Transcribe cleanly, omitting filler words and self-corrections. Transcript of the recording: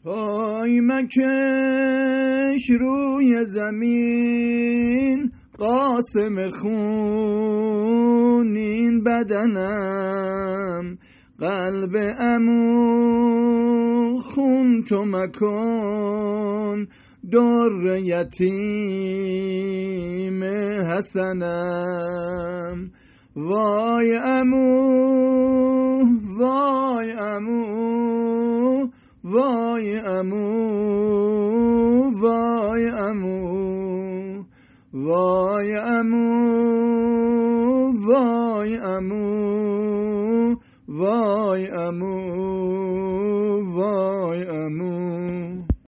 پای مکش روی زمین، قاسم خونین بدنم. قلب عمو خون تو مکن، در یتیم حسنم. وای عمو، وای عمو، وای عمو، وای عمو، وای عمو، وای عمو، وای عمو، وای عمو.